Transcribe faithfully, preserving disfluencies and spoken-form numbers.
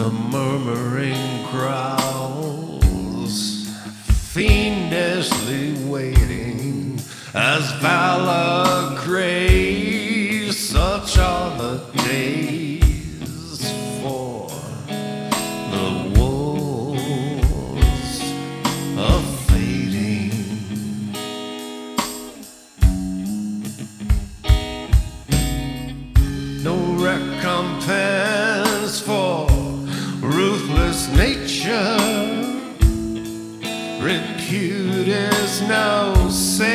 The murmuring crowds, fiendishly waiting as valor craves. Such are the days for the wars of fading. No recompense for ruthless nature, repute is no sin.